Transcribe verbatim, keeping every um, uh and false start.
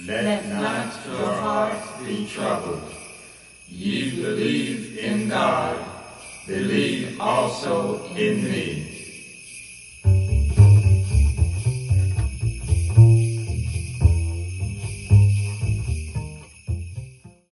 Let not your hearts be troubled. Ye believe in God, believe also in me.